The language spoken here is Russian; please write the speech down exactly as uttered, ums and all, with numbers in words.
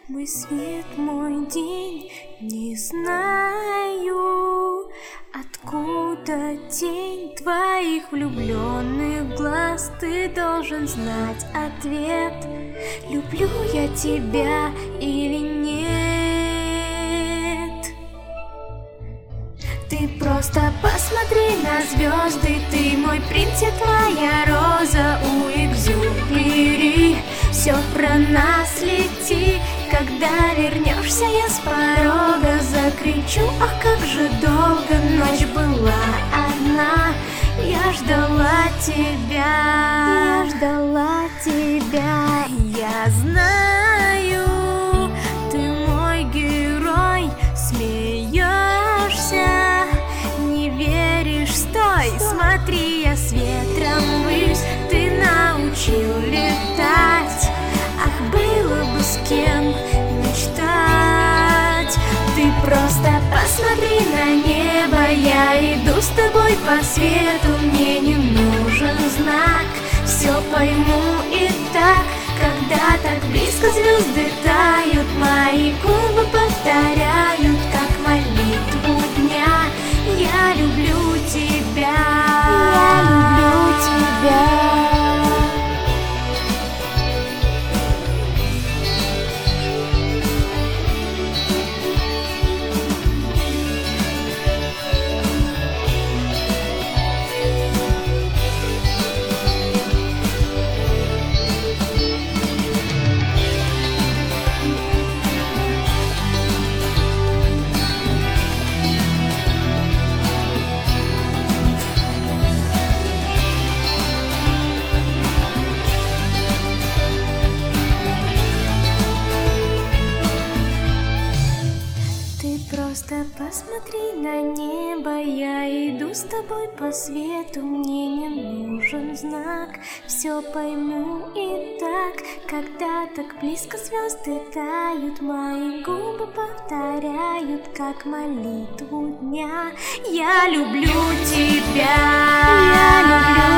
Мой свет, мой день, не знаю, откуда тень твоих влюбленных глаз. Ты должен знать ответ, люблю я тебя или нет. Ты просто посмотри на звезды, ты мой принц, я твоя роза у Экзюпери. Все про нас лети, когда вернешься, я с порога закричу: ах, как же долго ночь была одна. Я ждала тебя, я ждала тебя. Я знаю, ты мой герой. Смеешься, не веришь, стой, смотри, я с ветром ввысь. Ты научил летать, ах, было бы с кем мечтать. Ты просто посмотри на небо, я иду с тобой по свету. Мне не нужен знак, все пойму и так. Когда так близко звезды тают, мои губы повторяют, как молитву дня: я люблю тебя, я люблю тебя. Просто посмотри на небо, я иду с тобой по свету. Мне не нужен знак, все пойму и так. Когда так близко звезды тают, мои губы повторяют, как молитву дня: я люблю тебя, я люблю